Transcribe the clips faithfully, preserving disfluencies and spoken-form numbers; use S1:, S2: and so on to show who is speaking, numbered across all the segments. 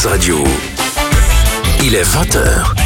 S1: Buzz Radio. Il est vingt heures.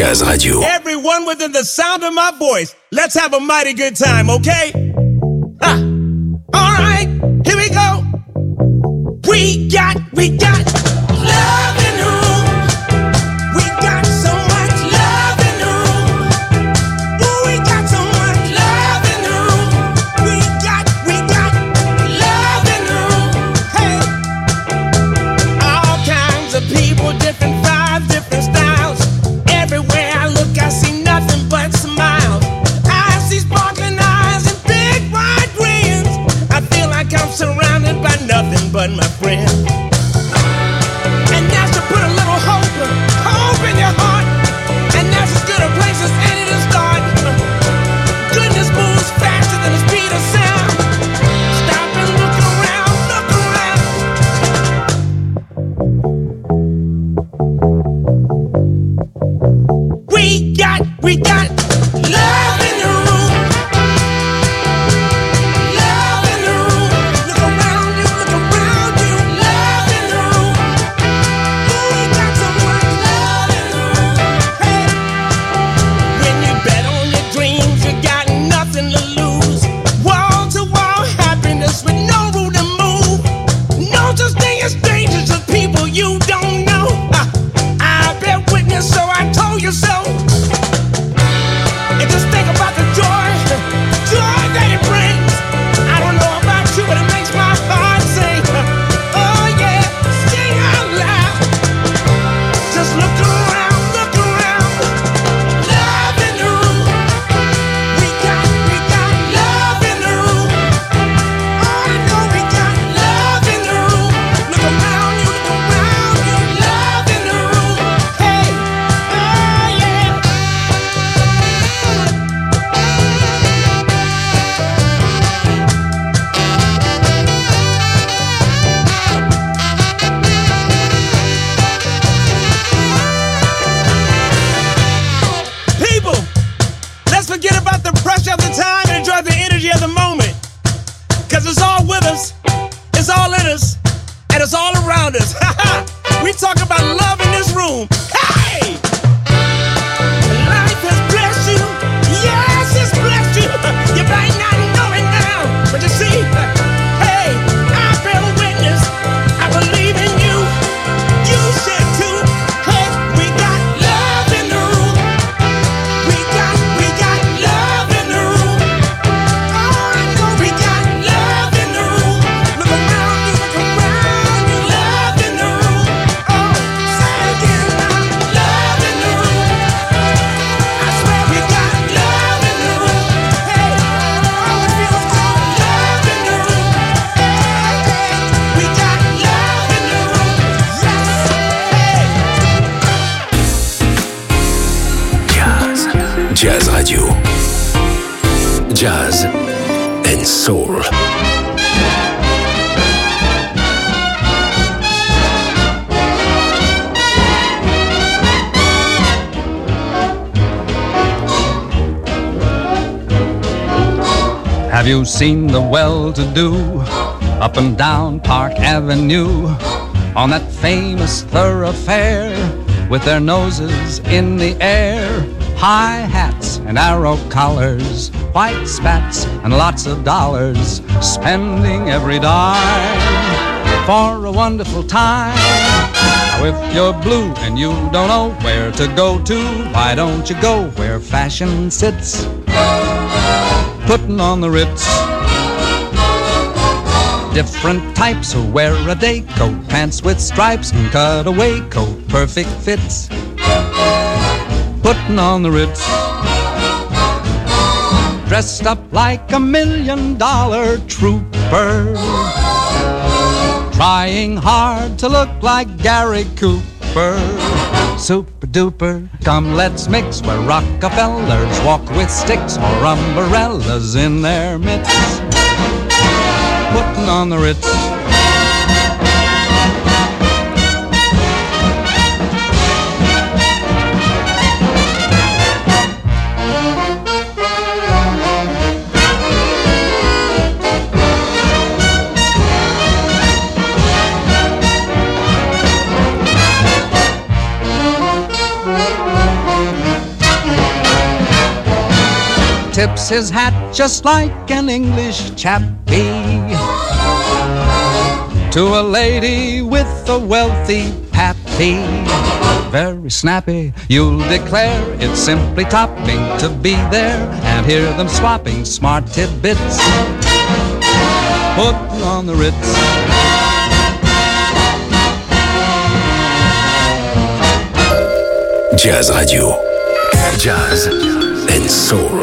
S1: Jazz Radio.
S2: Everyone within the sound of my voice, let's have a mighty good time, okay? Ha! All right, here we go. We got, we got love in the room. We got so much love in the room. Ooh, we got so much love in the room. We got, we got love in the room. Hey, all kinds of people, different vibes, different styles. Everywhere I look, I see nothing but smiles. I see sparkling eyes and big wide grins. I feel like I'm surrounded by nothing but my friends. And that's to put a little hope, hope in your heart. And that's as good a place as any to start. Goodness moves faster than the speed of sound. Stop and look around, look around. We got, we got love in the room. Love in the room. Look around you, look around you. Love in the room. Ooh, we got so much love in the room. Hey, when you bet on your dreams, you got nothing to lose. Wall to wall happiness with no room to move. No such thing as strangers, just people you don't know. Uh, I bear witness, so I told you so. And just think about the joy, joy that it brings. I don't know about you, but it makes my heart sing. Oh yeah, sing out loud. Just look around, look around. Love in the room. We got, we got love in the room. Oh, I know we got love in the room. Look around you, look around you. Love in the room. Hey, oh yeah. People, let's forget about the pressure of the time and enjoy the energy of the moment. Cause it's all with us, it's all in us, and it's all around us. We talk about love in this room. Hey! Life has blessed you. Yes, it's blessed you. You might not know it now, but you see, hey, I bear witness. I believe in you. You should too. Hey, we got love in the room. We got, we got love in the room. Oh, I know we got love in the room. Look around you, look around you. Love in the room. Oh, say it again now. Love in the room. I swear we got love in the room. Hey, oh, it feels good. Love in the room. Hey, hey, we got love in the room. Yes, hey.
S1: Jazz. Jazz Radio. Jazz and Soul.
S3: Have you seen the well-to-do up and down Park Avenue on that famous thoroughfare with their noses in the air? High hats and arrow collars, white spats and lots of dollars, spending every dime for a wonderful time. Now if you're blue and you don't know where to go to, why don't you go where fashion sits, putting on the Ritz. Different types who wear a day coat, pants with stripes and cutaway coat, perfect fits, putting on the Ritz. Dressed up like a million dollar trooper, trying hard to look like Gary Cooper. Super duper, come let's mix where Rockefellers walk with sticks or umbrellas in their mitts, putting on the Ritz. tips his hat just like an English chappie to a lady with a wealthy pappy. Very snappy, you'll declare it's simply topping to be there and hear them swapping smart tidbits, putting on the Ritz.
S1: Jazz Radio. Jazz and Soul.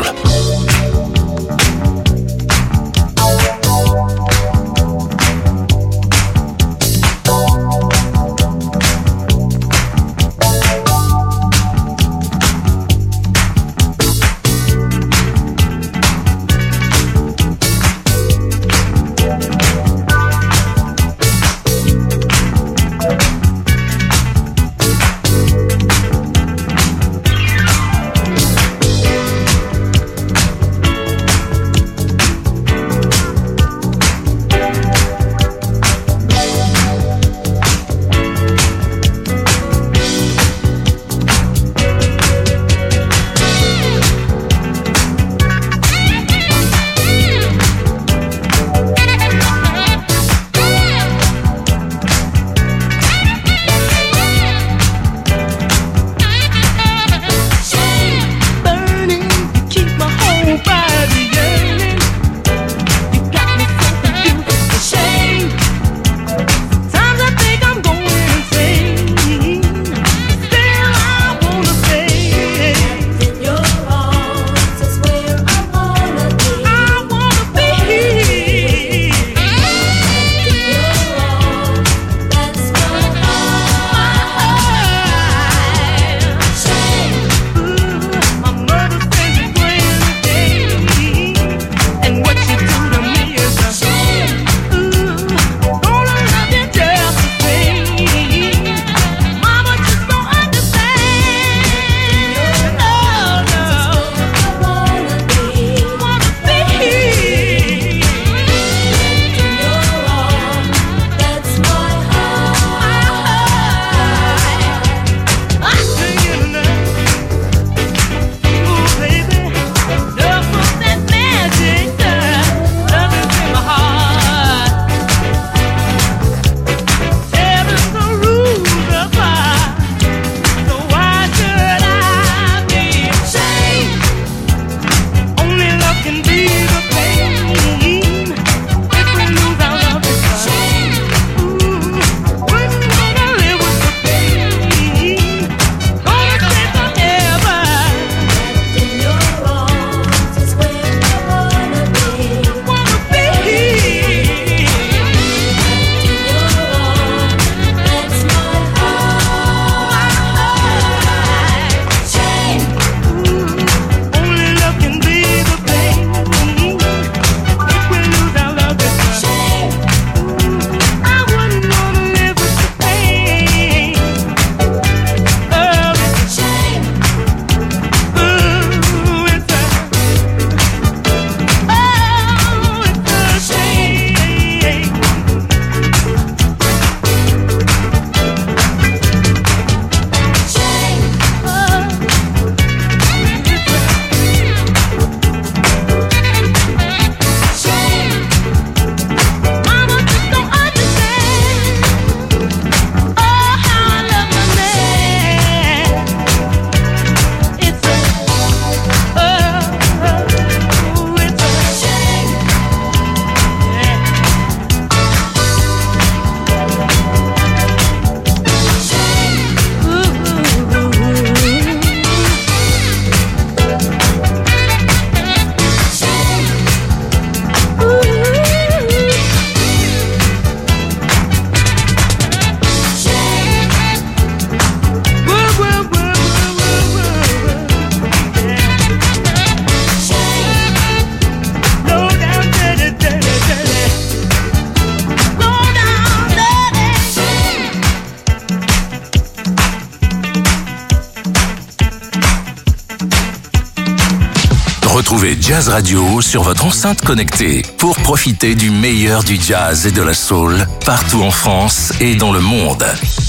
S1: Retrouvez Jazz Radio sur votre enceinte connectée pour profiter du meilleur du jazz et de la soul partout en France et dans le monde.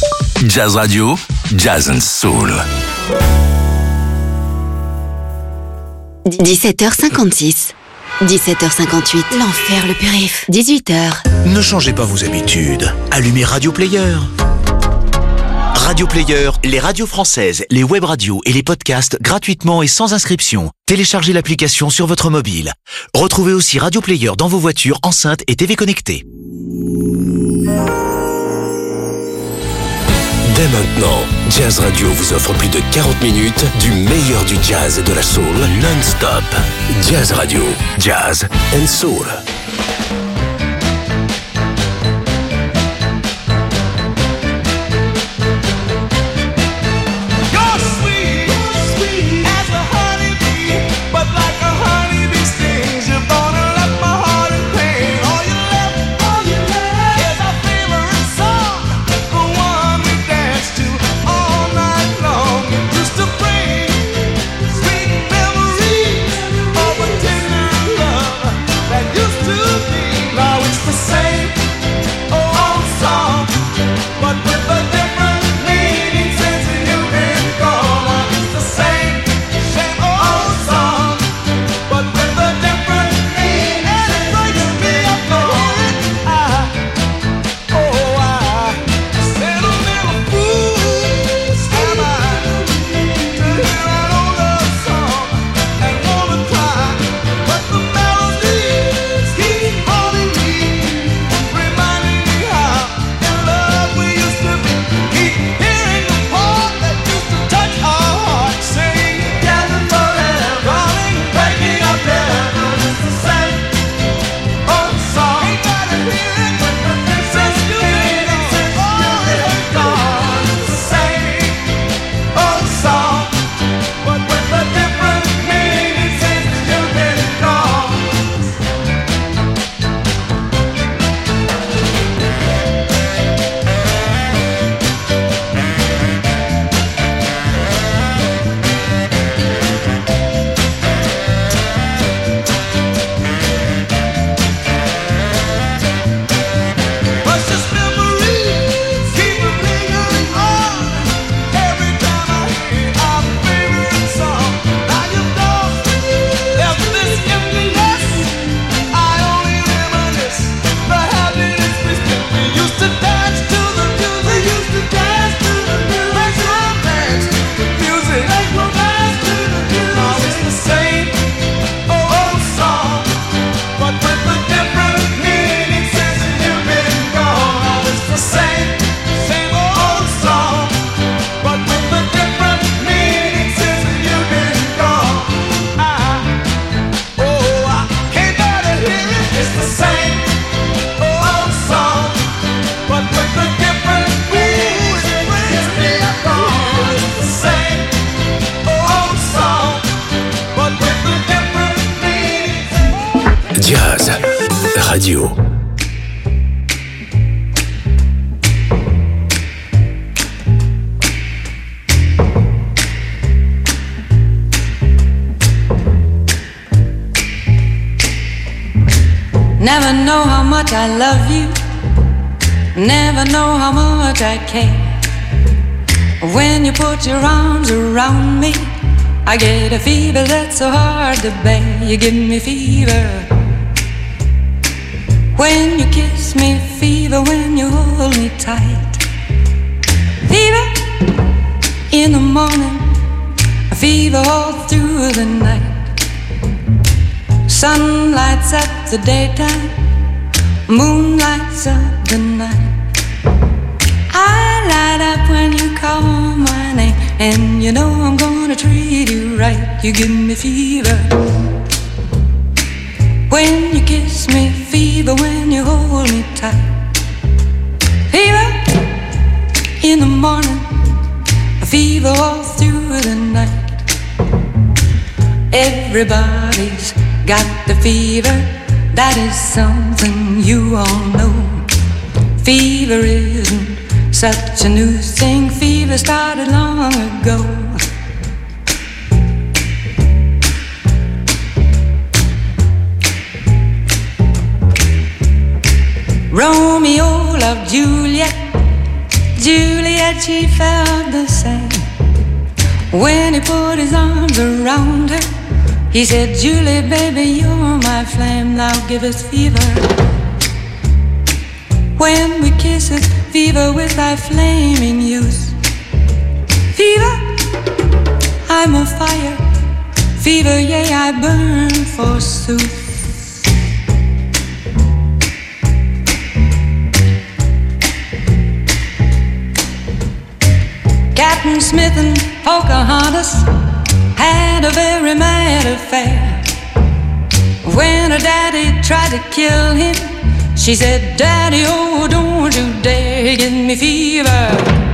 S1: Jazz Radio, Jazz and Soul.
S4: dix-sept heures cinquante-six. dix-sept heures cinquante-huit. L'enfer, le périph'. dix-huit heures.
S5: Ne changez pas vos habitudes. Allumez Radio Player. Radio Player, les radios françaises, les web radios et les podcasts gratuitement et sans inscription. Téléchargez l'application sur votre mobile. Retrouvez aussi Radio Player dans vos voitures, enceintes et T V connectées.
S1: Dès maintenant, Jazz Radio vous offre plus de quarante minutes du meilleur du jazz et de la soul non-stop. Jazz Radio, jazz and soul. Jazz Radio.
S6: Never know how much I love you. Never know how much I care. When you put your arms around me, I get a fever that's so hard to bear. You give me fever when you kiss me, fever when you hold me tight. Fever in the morning, a fever all through the night. Sun lights up the daytime, moon lights up the night. I light up when you call my name, and you know I'm gonna treat you right. You give me fever when you kiss me, fever when you hold me tight. Fever in the morning, a fever all through the night. Everybody's got the fever, that is something you all know. Fever isn't such a new thing, fever started long ago. Romeo loved Juliet, Juliet, she felt the same. When he put his arms around her, He said, Julie, baby, you're my flame, now give us fever. When we kiss it, fever with thy flaming youth. Fever, I'm a fire. Fever, yea, I burn forsooth. Captain Smith and Pocahontas had a very mad affair. When her daddy tried to kill him, she said, Daddy, oh, don't you dare give me fever.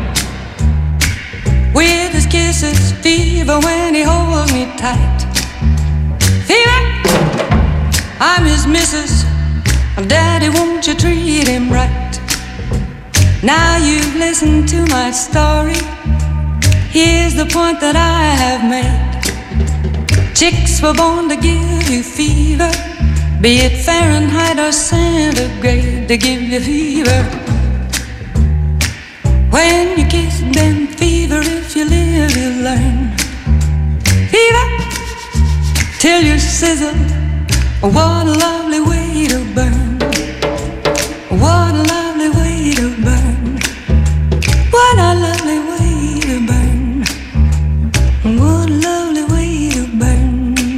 S6: With his kisses, fever when he holds me tight. Fever, I'm his missus. Daddy, won't you treat him right? Now you've listened to my story. Here's the point that I have made. Chicks were born to give you fever, be it Fahrenheit or centigrade, to give you fever. When you kiss them, fever, if you live, you learn. Fever, till you sizzle. What a lovely way to burn. What a lovely way to burn. What a lovely way to burn. What a lovely way to burn.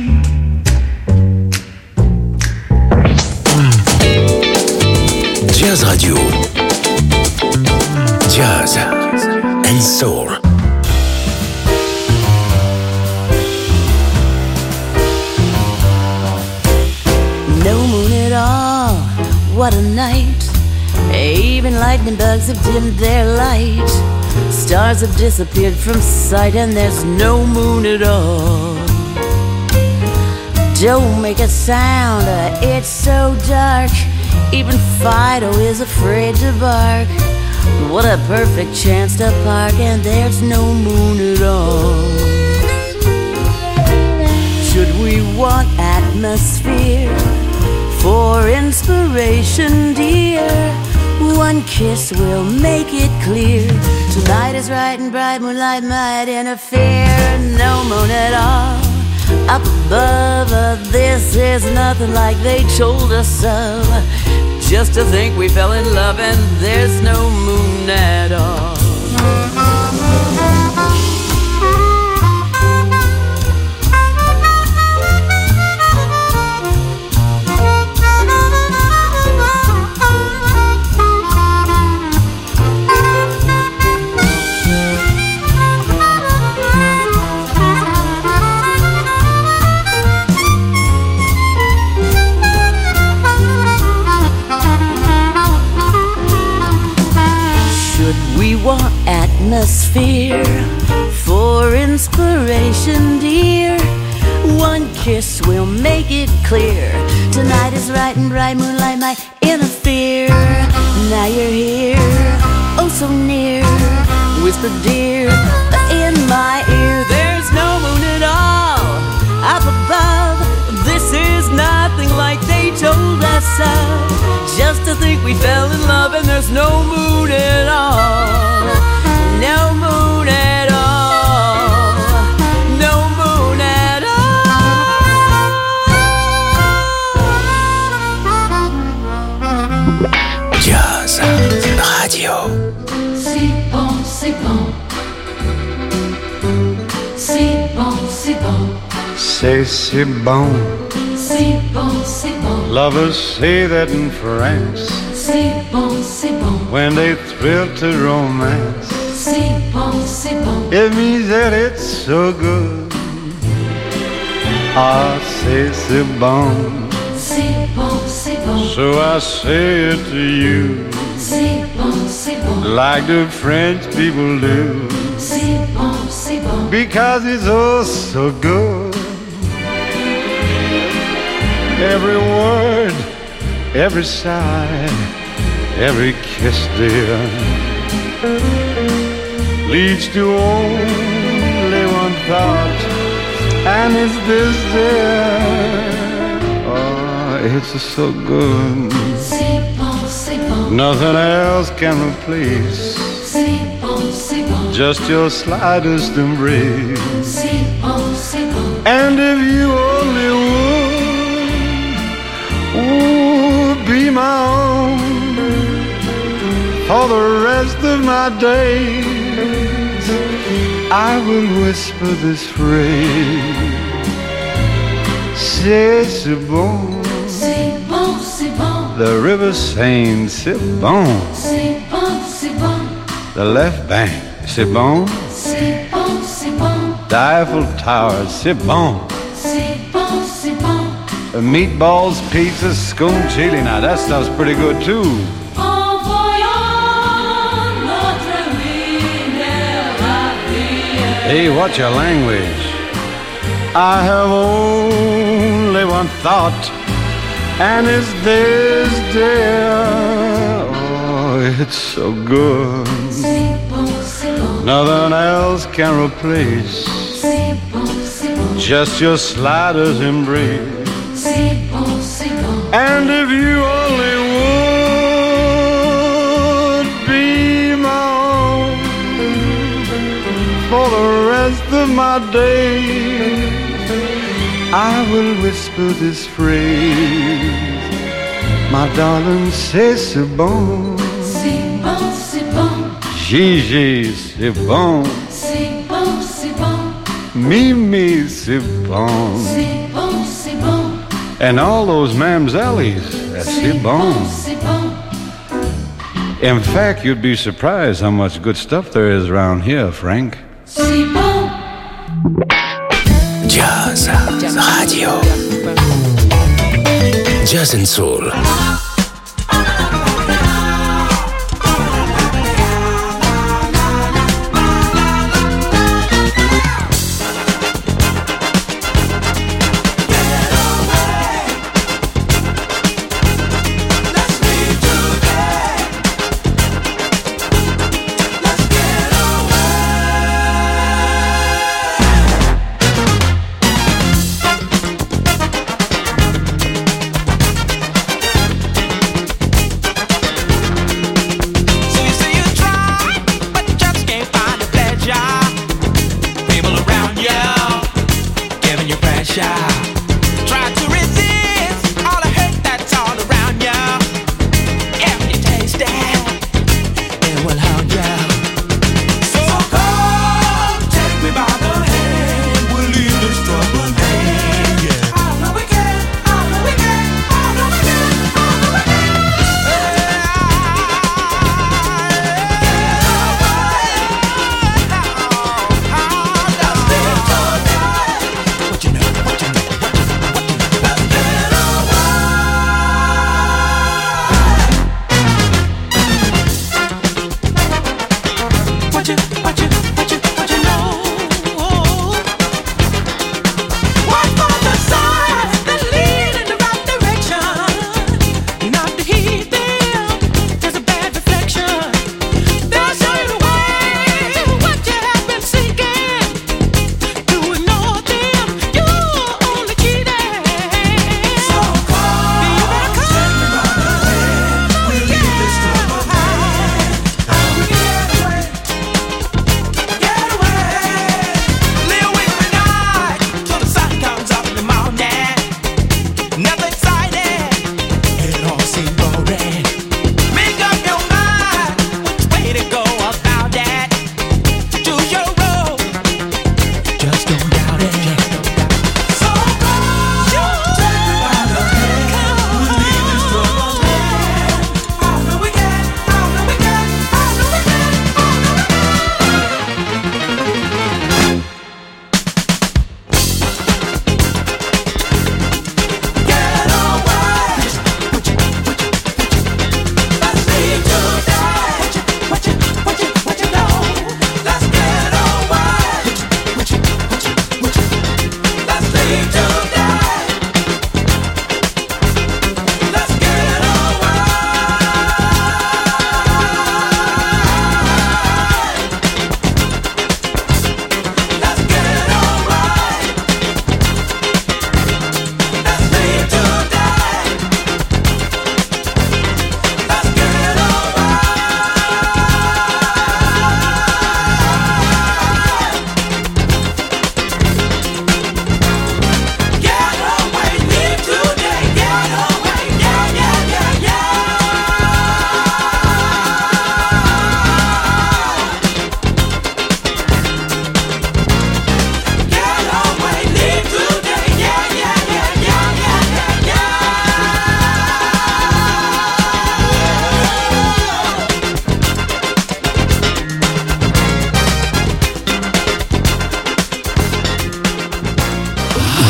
S1: Jazz Radio. Jazz and Soul.
S7: No moon at all, what a night. Even lightning bugs have dimmed their light. Stars have disappeared from sight, and there's no moon at all. Don't make a sound, uh, it's so dark. Even Fido is afraid to bark. What a perfect chance to park, and there's no moon at all. Should we want atmosphere for inspiration, dear? One kiss will make it clear. Tonight is bright and bright, moonlight might interfere. No moon at all up above. uh, This is nothing like they told us of. Just to think we fell in love and there's no moon at all. Want atmosphere for inspiration, dear? One kiss will make it clear. Tonight is bright and bright, moonlight might interfere. Now you're here, oh so near. Whisper, dear, in my ear. There's no moon at all up above. This is nothing like they told us of. Just to think we fell in love and there's no moon at all. No moon at all. No moon at
S1: all. Jazz Radio.
S8: C'est bon, c'est bon. C'est bon, c'est bon.
S9: C'est si bon.
S8: C'est bon, c'est bon.
S9: Lovers say that in France.
S8: C'est bon, c'est bon.
S9: When they thrill to romance.
S8: C'est bon, c'est bon.
S9: It means that it's so good. Ah, c'est si bon.
S8: C'est bon, c'est bon.
S9: So I say it to you.
S8: C'est bon, c'est bon.
S9: Like the French people do.
S8: C'est bon, c'est bon.
S9: Because it's oh so good. Every word, every sigh, every kiss, dear, leads to only one thought, and it's this, dear. Oh, it's so good.
S8: C'est bon, c'est bon.
S9: Nothing else can replace.
S8: C'est bon, c'est bon.
S9: Just your slightest embrace.
S8: C'est bon, c'est bon.
S9: And if you only For the rest of my days, I will whisper this phrase. C'est, c'est bon.
S8: C'est bon, c'est bon.
S9: The river Seine, c'est bon.
S8: C'est bon, c'est bon.
S9: The left bank, c'est bon.
S8: C'est bon, c'est bon.
S9: The Eiffel Tower, c'est bon.
S8: C'est bon, c'est bon.
S9: The meatballs, pizza, scone chili. Now that stuff's pretty good too.
S8: En voyant notre rivière à briller.
S9: Hey, what's your language? I have only one thought, and it's this, dear. Oh, it's so good.
S8: C'est bon, c'est bon.
S9: Nothing else can replace
S8: C'est bon, c'est bon.
S9: just your slightest embrace.
S8: C'est bon, c'est bon.
S9: And if you only would be my own for the rest of my days, I will whisper this phrase. My darling, c'est c'est bon.
S8: C'est bon, c'est bon.
S9: Gigi, c'est bon.
S8: C'est bon, c'est bon.
S9: Mimi, c'est bon.
S8: C'est bon, c'est bon.
S9: And all those mamsellies, c'est bon.
S8: C'est bon.
S9: In fact, you'd be surprised how much good stuff there is around here, Frank.
S8: C'est bon.
S1: Jazz Radio. Jazz and Soul.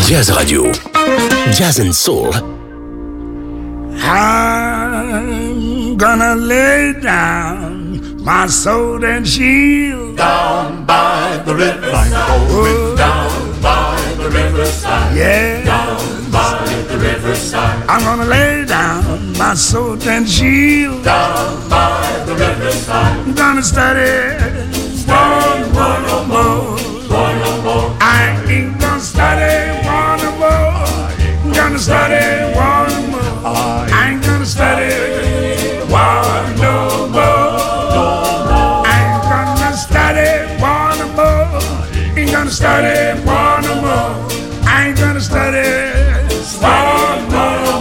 S1: Jazz Radio. Jazz and Soul.
S10: I'm gonna lay down my sword and shield
S11: down by the riverside. I'm going down by the riverside.
S10: Yeah,
S11: down by the riverside.
S10: I'm gonna lay down my sword and shield
S11: down by the riverside.
S10: I'm gonna study one, one or more.
S11: One or more.
S10: I ain't gonna study one or more. I'm gonna study one or more. I ain't gonna study one no more. I ain't gonna study one no more. Ain't gonna study one no more. I ain't gonna study one no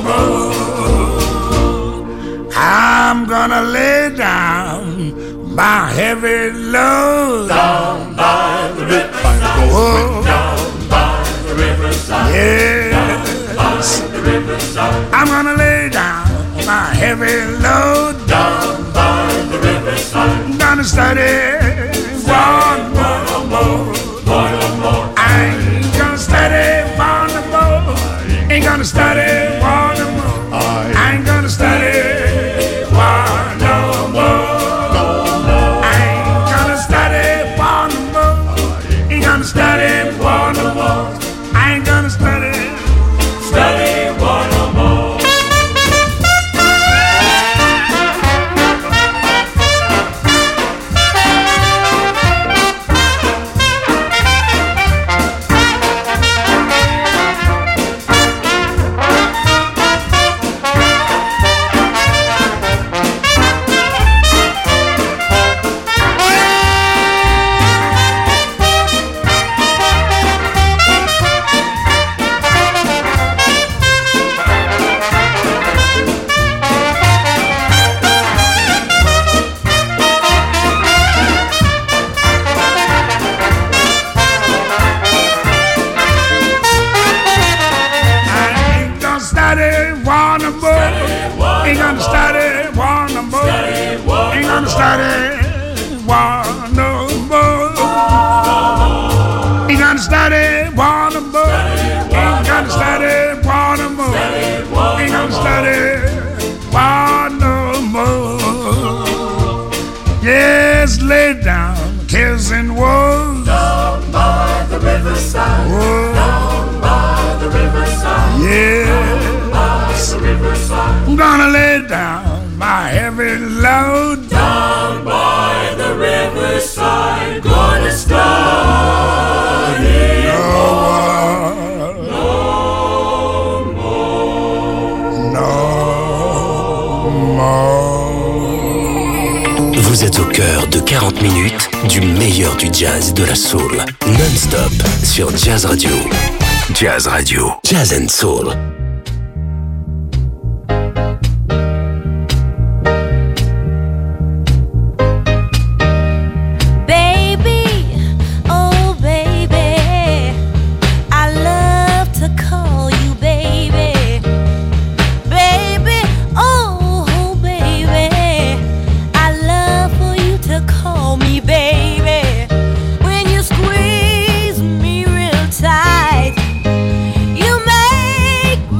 S10: more. I'm gonna lay down my heavy load
S11: down by the riverside.
S10: Oh.
S11: Down by the riverside.
S10: Yes.
S11: The riverside.
S10: I'm gonna lay down my heavy load
S11: down by the riverside.
S10: I'm gonna study one more, more,
S11: one or more.
S10: I ain't gonna study one more. Ain't gonna study one more. I ain't gonna study one no more. I ain't gonna study one more. Ain't gonna study one more. I ain't gonna study.
S11: Study one or more.
S10: Ain't gonna study one no more. Ain't gonna study one no more. Ain't gonna study one no more. Ain't gonna study one no more. Ain't gonna study one no more. Yes, lay down cares and woes
S11: down by the riverside.
S10: Oh.
S11: Down by the riverside.
S10: Yeah.
S11: The riverside.
S10: I'm gonna lay down my heavy load
S11: down by the riverside. Gonna study
S10: no
S11: more,
S10: no more.
S1: Vous êtes au cœur de quarante minutes du meilleur du jazz et de la soul. Non-stop sur Jazz Radio. Jazz Radio. Jazz and Soul.
S7: Squeeze me real tight. You make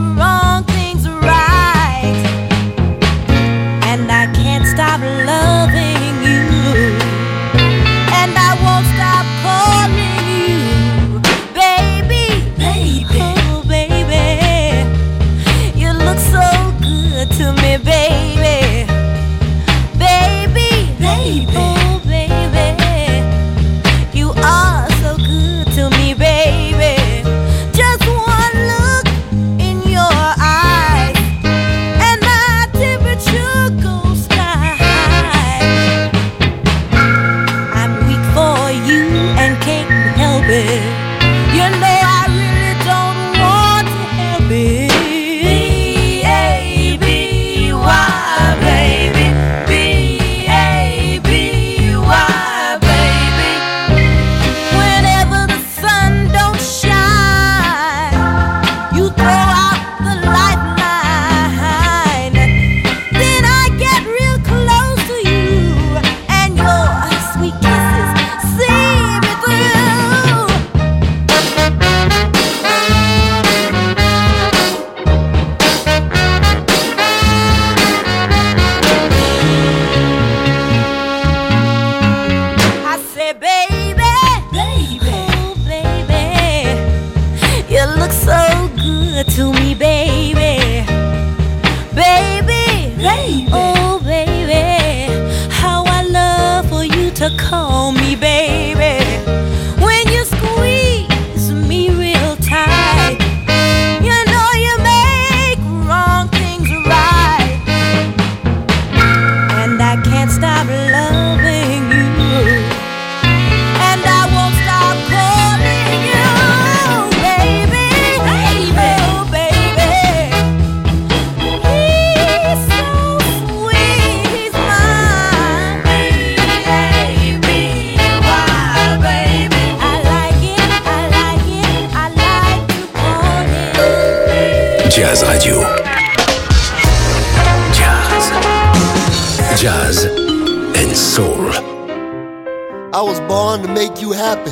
S12: make you happy.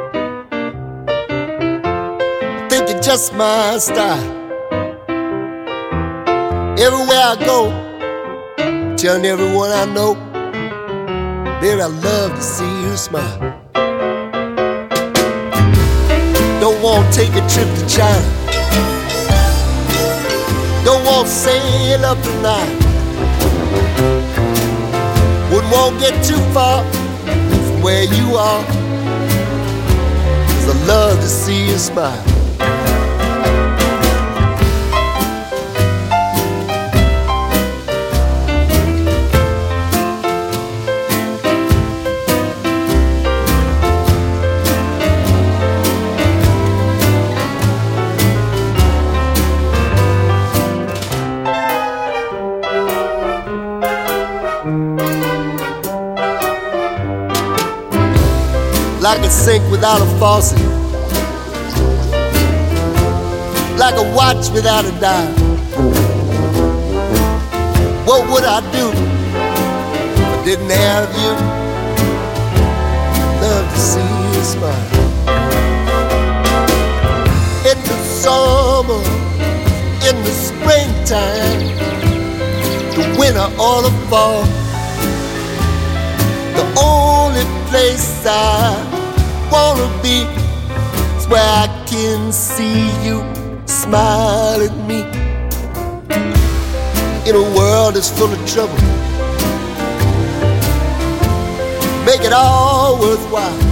S12: I think you're just my style. Everywhere I go, telling everyone I know, baby, I love to see you smile. Don't want to take a trip to China. Don't want to sail up tonight. Wouldn't want to get too far from where you are, 'cause I love to see you smile. Like a sink without a faucet, like a watch without a dial. What would I do if I didn't have you? Love to see you smile. In the summer, in the springtime, the winter or the fall, the only place I wanna be is where I can see you smile at me. In a world that's full of trouble, make it all worthwhile.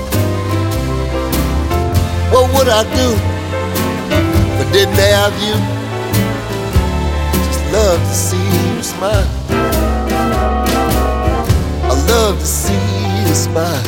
S12: What would I do if I didn't have you? Just love to see you smile. I love to see you smile.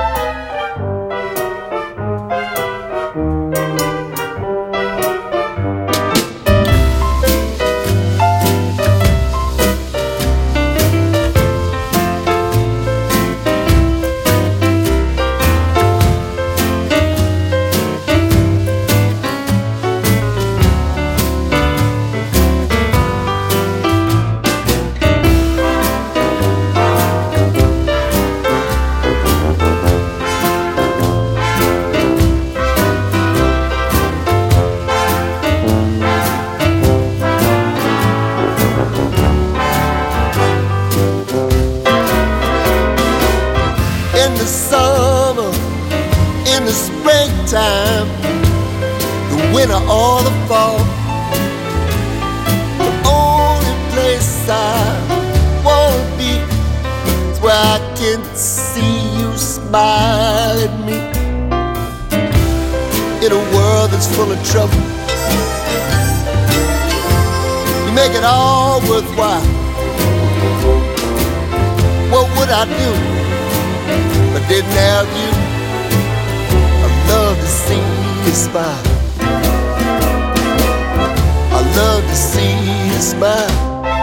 S12: Full of trouble, you make it all worthwhile. What would I do if I didn't have you? I love to see you smile. I love to see you smile.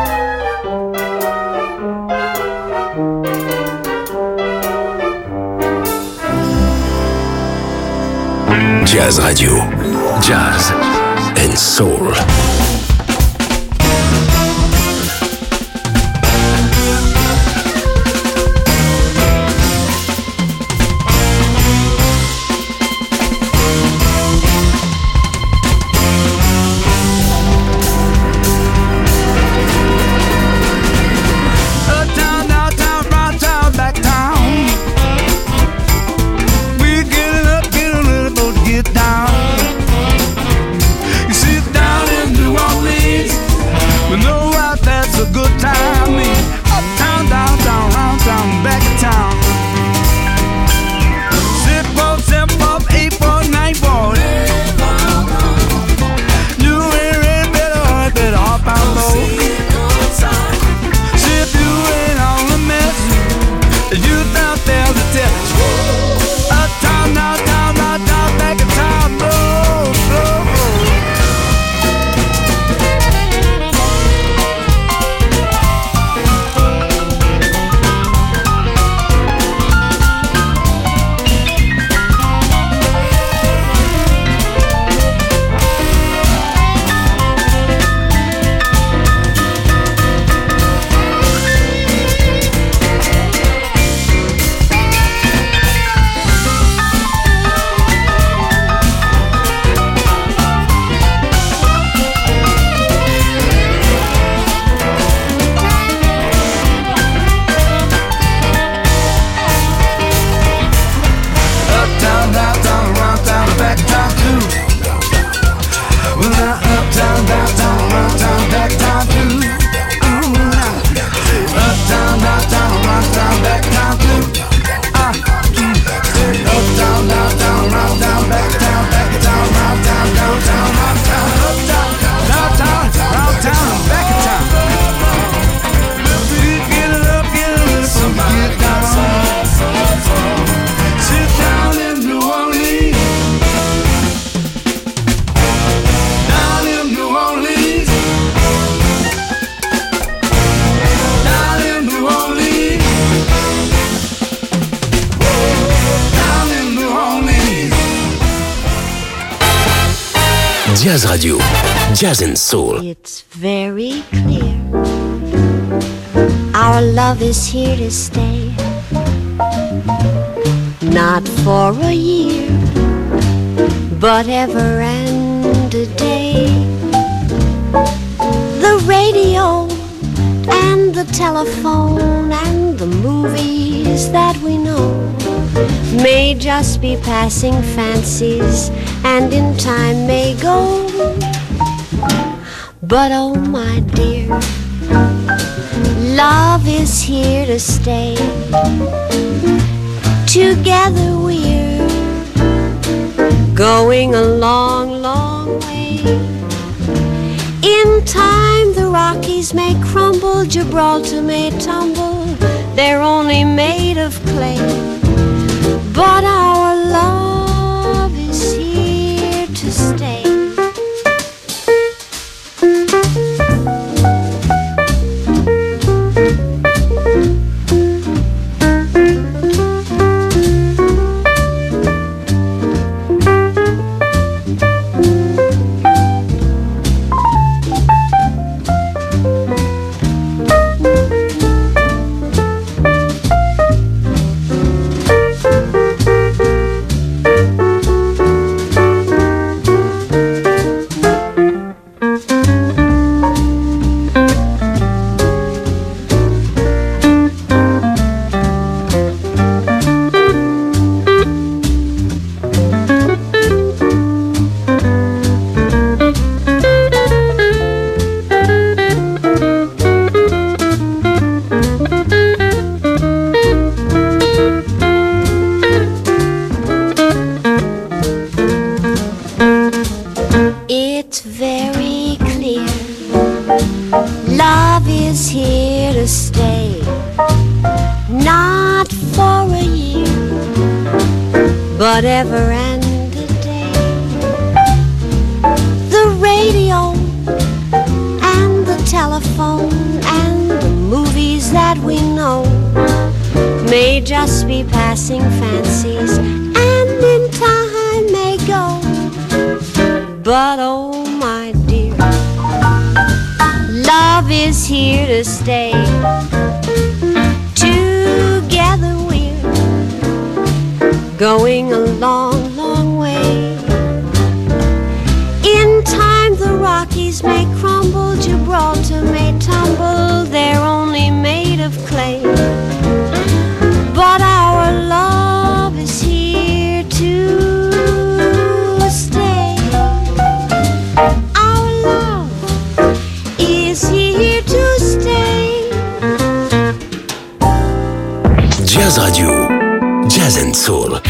S1: Jazz Radio, Jazz and Soul.
S10: Down in the
S1: Jazz Radio, Jazz and Soul.
S13: It's very clear, our love is here to stay. Not for a year, but ever and a day. The radio and the telephone and the movies that we know may just be passing fancies and in time may go. But oh my dear, love is here to stay. Together we're going a long, long way. In time the Rockies may crumble, Gibraltar may tumble, they're only made of clay. But our love is here to stay. Whatever and a day. The radio and the telephone and the movies that we know may just be passing fancies and in time may go. But oh my dear, love is here to stay. Together going a long, long way. In time the Rockies may crumble, Gibraltar may tumble, they're only made of clay. But our love is here to stay. Our love is here to stay.
S1: Jazz Radio, Jazz and Soul.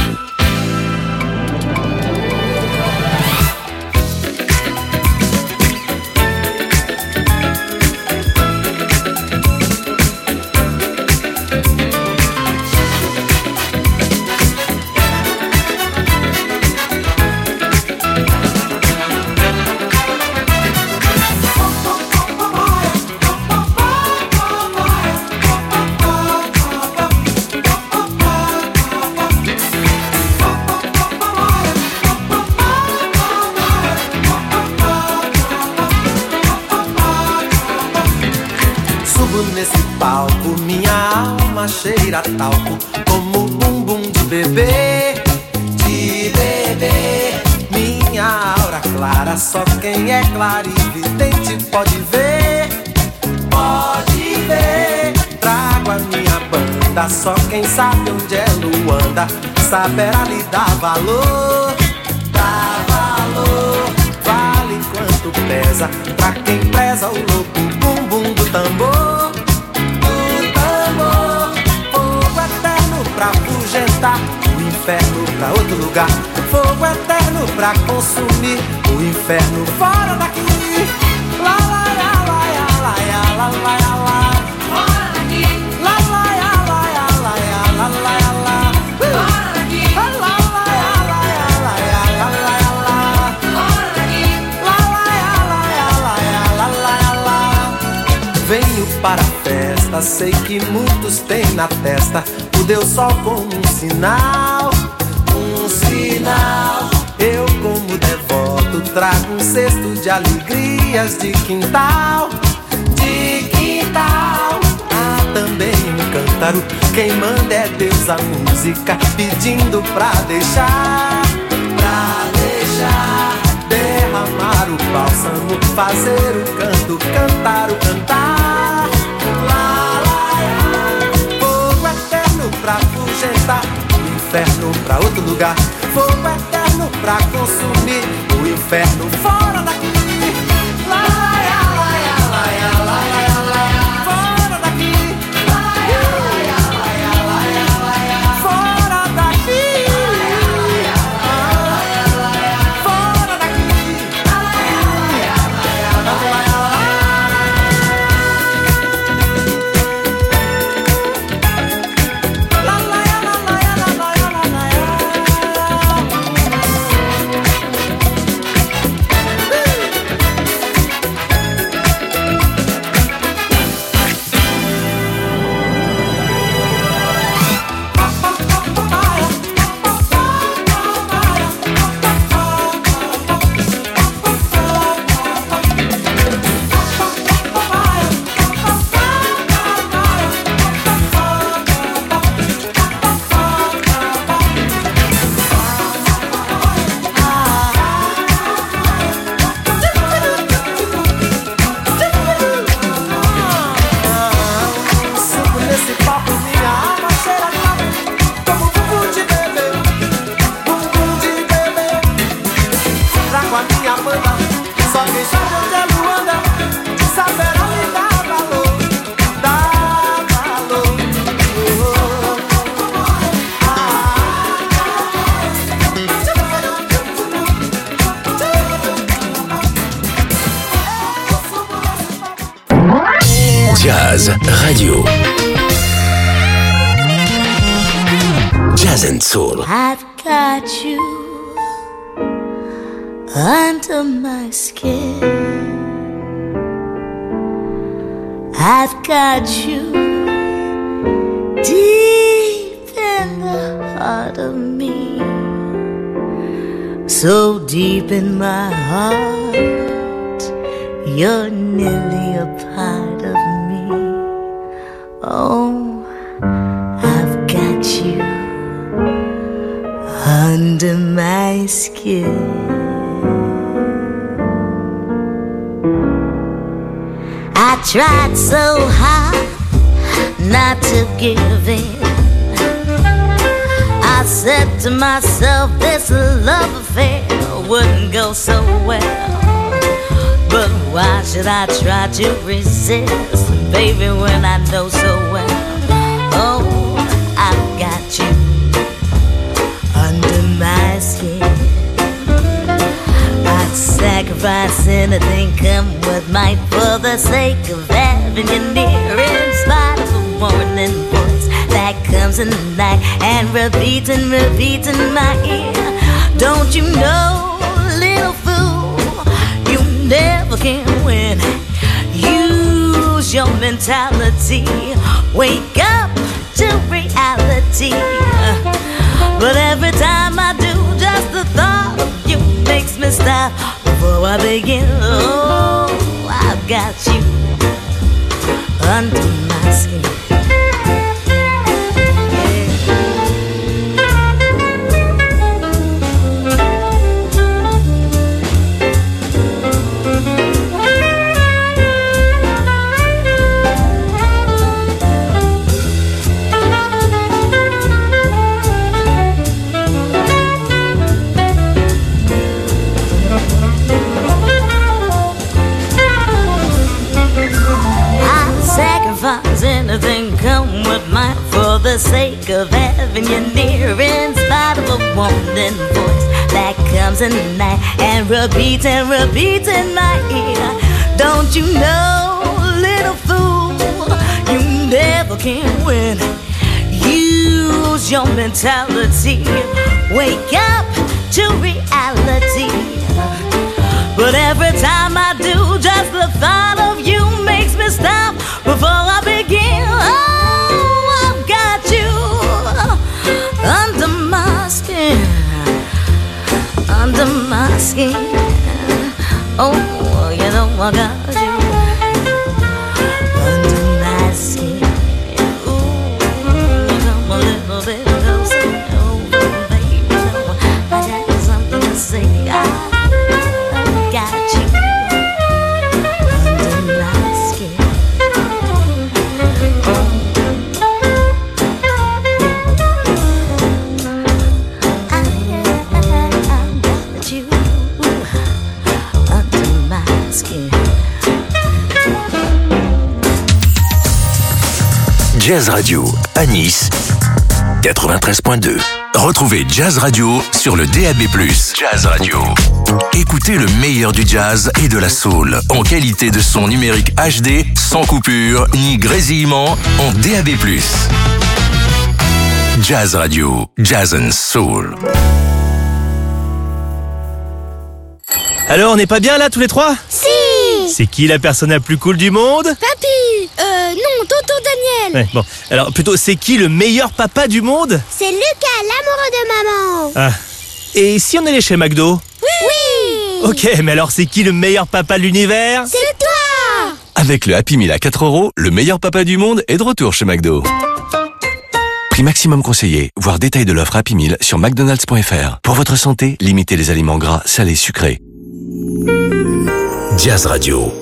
S14: Cheira talco como bumbum de bebê, de bebê. Minha aura clara, só quem é clarividente pode ver, pode ver. Trago a minha banda, só quem sabe onde é Luanda saberá lhe dar valor, dar valor. Vale quanto pesa pra quem preza o louco bumbum do tambor. Pra afugentar o inferno pra outro lugar. Fogo eterno pra consumir o inferno fora daqui. Lá, lá, lá, lá, lá, lá, lá, lá, lá. Fora daqui. Lá, lá, lá, lá, lá, lá, lá, lá. Fora daqui. Lá, lá, lá, lá, lá, lá, lá, lá. Fora daqui. Lá, lá, lá, lá, lá, lá, lá. Venho para a festa, sei que muitos têm na testa o Deus Sol como um sinal, um sinal. Eu como devoto trago um cesto de alegrias de quintal, de quintal. Há também um cântaro, quem manda é Deus, a música pedindo pra deixar, pra deixar derramar o bálsamo, fazer o canto, cantar o cantar. Lá, lá, lá. Fogo eterno pra afugentar, o inferno pra outro lugar. Fogo eterno pra consumir, o inferno fora daqui. Lá, lá, lá, lá, lá, lá, lá, fora daqui. Lá, lá, lá, lá, lá, lá, fora daqui. Fora daqui.
S1: Jazz Radio. Jazz and Soul.
S7: I've got you under my skin. I've got you deep in the heart of me, so deep in my heart, you're nearly a part of me. Oh, I've got you under my skin. I tried so hard not to give in. I said to myself, this love affair wouldn't go so well. But why should I try to resist, baby, when I know so well? Oh, I've got you under my skin. I'd sacrifice anything, come what might, for the sake of having you near, in spite of a warning voice that comes in the night and repeats and repeats in my ear. Don't you know, little fool, you never can win. Use your mentality, wake up to reality. But every time I do, just the thought of you makes me stop before I begin. Oh, I've got you under my skin. Anything come with mine, for the sake of having you near, in spite of a warning voice that comes in the night and repeats and repeats in my ear. Don't you know, little fool, you never can win. Use your mentality, wake up to reality. But every time I do, just the thought of you makes me stop before I begin. Oh, I've got you under my skin, under my skin. I got you under my skin. Ooh, come a little bit closer, oh baby, no, I got something to say. I, I got you under my skin.
S1: Jazz Radio à Nice, quatre-vingt-treize point deux. Retrouvez Jazz Radio sur le D A B plus. Jazz Radio. Écoutez le meilleur du jazz et de la soul en qualité de son numérique H D, sans coupure ni grésillement, en D A B plus. Jazz Radio, Jazz and Soul.
S15: Alors, on n'est pas bien là tous les trois ?
S16: Si.
S15: C'est qui la personne la plus cool du monde ?
S16: Papy. Euh, non, tonton Daniel.
S15: Ouais, bon, alors plutôt, c'est qui le meilleur papa du monde ?
S16: C'est Lucas, l'amoureux de maman.
S15: Ah. Et si on allait chez McDo ?
S16: Oui.
S15: Ok, mais alors c'est qui le meilleur papa de l'univers ?
S16: C'est toi.
S17: Avec le Happy Meal à quatre euros, le meilleur papa du monde est de retour chez McDo. Prix maximum conseillé, voir détail de l'offre Happy Meal sur mcdonalds point f r. Pour votre santé, limitez les aliments gras, salés, sucrés.
S1: Jazz Radio.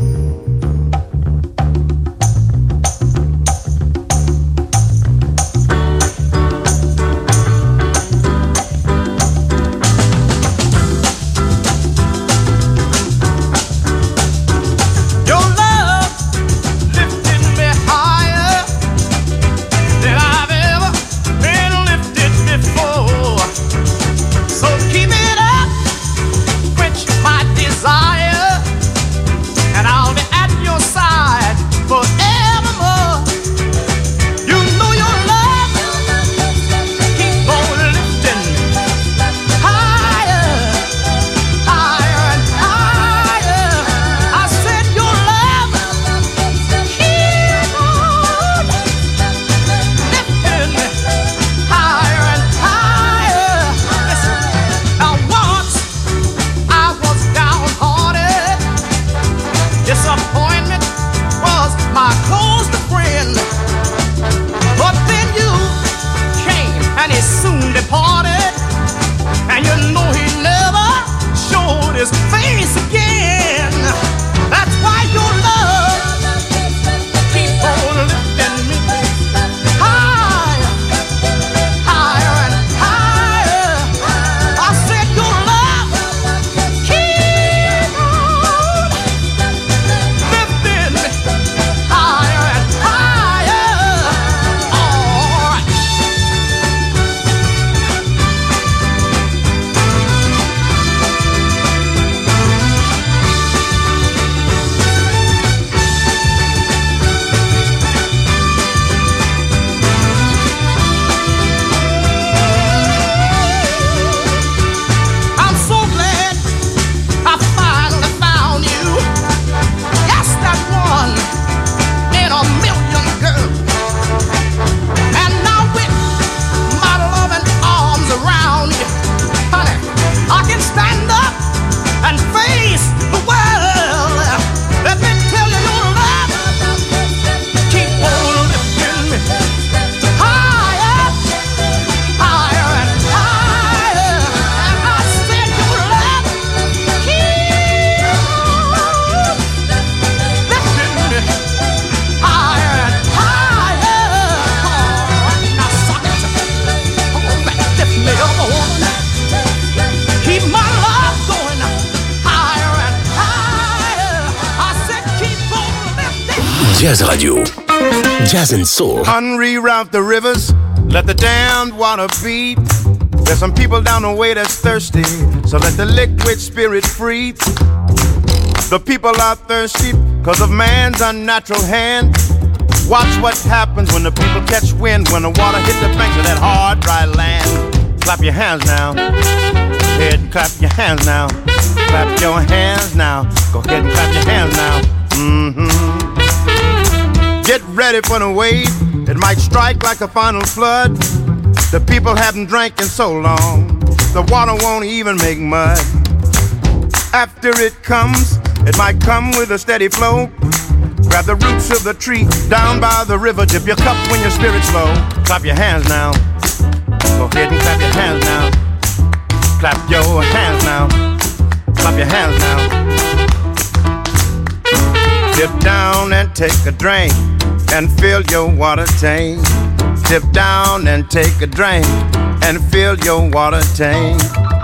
S1: Jazz Radio, Jazz and Soul.
S18: Unreroute the rivers, let the damned water beat. There's some people down the way that's thirsty, so let the liquid spirit free. The people are thirsty because of man's unnatural hand. Watch what happens when the people catch wind, when the water hits the banks of that hard, dry land. Clap your hands now. Go ahead and clap your hands now. Clap your hands now. Go ahead and clap your hands now. Mm-hmm. Get ready for the wave. It might strike like a final flood. The people haven't drank in so long, the water won't even make mud. After it comes, It might come with a steady flow. Grab the roots of the tree down by the river. Dip your cup when your spirit's low. Clap your hands now. Go ahead and clap your hands now. Clap your hands now. Clap your hands now. Dip down and take a drink and fill your water tank. Dip down and take a drink and fill your water tank.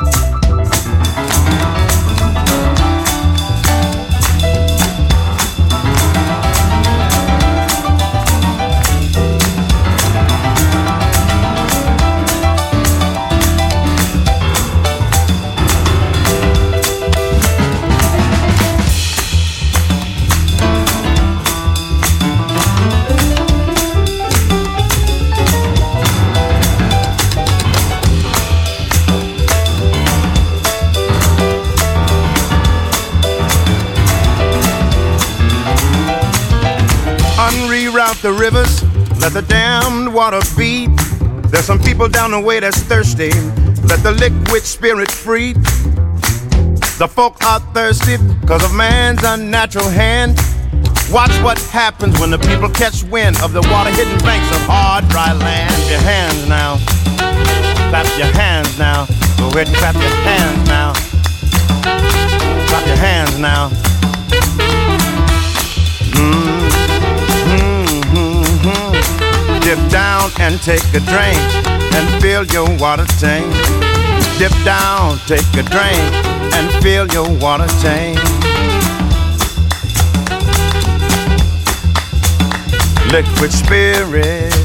S18: Unreroute the rivers, let the damned water beat. There's some people down the way that's thirsty. Let the liquid spirit free. The folk are thirsty because of man's unnatural hand. Watch what happens when the people catch wind of the water-hidden banks of hard, dry land. Clap your hands now. Clap your hands now. Go ahead and clap your hands now. Clap your hands now. Mm. Dip down and take a drink and fill your water tank. Dip down, take a drink and fill your water tank. Liquid spirit,